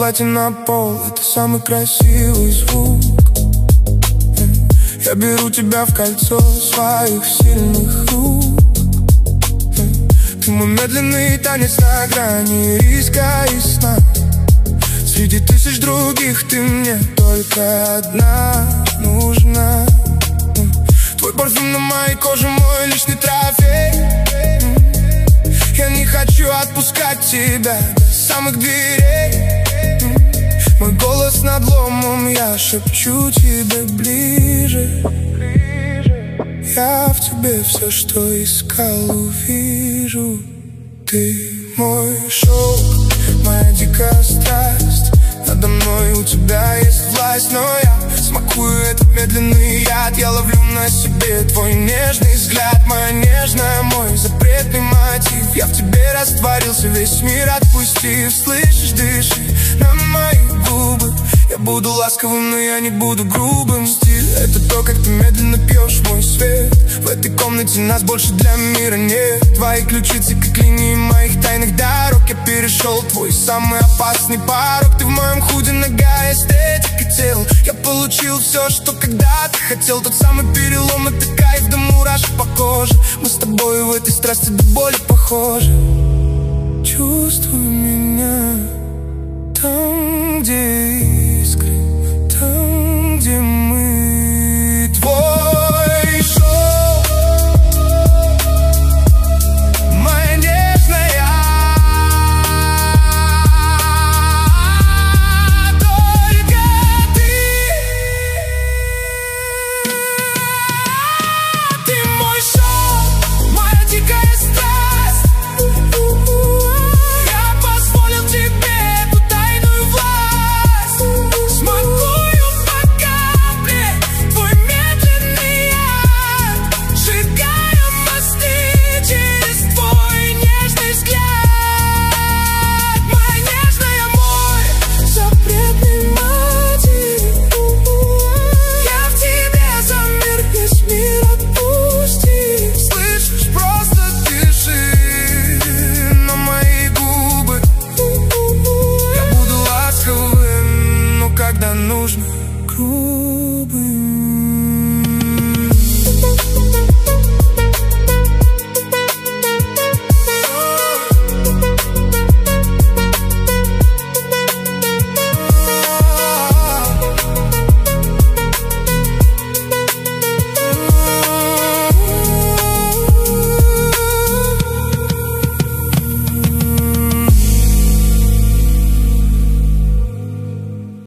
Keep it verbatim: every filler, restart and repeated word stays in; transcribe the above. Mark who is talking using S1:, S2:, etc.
S1: платье на пол — это самый красивый звук. Я беру тебя в кольцо своих сильных рук. Ты мой медленный танец на грани риска и сна. Среди тысяч других ты мне только одна нужна. Твой парфюм на моей коже — мой личный трофей. Я не хочу отпускать тебя до самых дверей. Мой голос надломом, я шепчу тебе ближе. Я в тебе все, что искал, увижу. Ты мой шок, моя дикая страсть. Надо мной у тебя есть власть, но я смакую этот медленный яд. Я ловлю на себе твой нежный взгляд. Моя нежная, мой запретный мотив. Я в тебе растворился, весь мир отпустив. Слышишь, дыши на мои губы. Я буду ласковым, но я не буду грубым. Стиль — это то, как ты медленно пьешь мой свет. В этой комнате нас больше для мира нет. Твои ключицы, как линии моих тайных дорог. Я перешел твой самый опасный порог. Ты в моем худе, нога, эстетика тел. Я получил все, что когда-то хотел. Тот самый перелом — это кайф до мурашек по коже. Мы с тобой в этой страсти до боли похожи. Чувствуй меня там, где искры, там, где мы. Твой шок, моя нежная. Только ты. Ты мой шок, моя дикая страсть. Я позволил тебе эту тайную власть. Смакую по капле твой медленный яд. Сжигая мосты через твой нежный взгляд. Моя нежная, мой запретный мотив. Я в тебе за мир, весь мир отпусти. Слышишь, просто дыши на мои губы. Я буду ласковым, но когда нужно — грубым.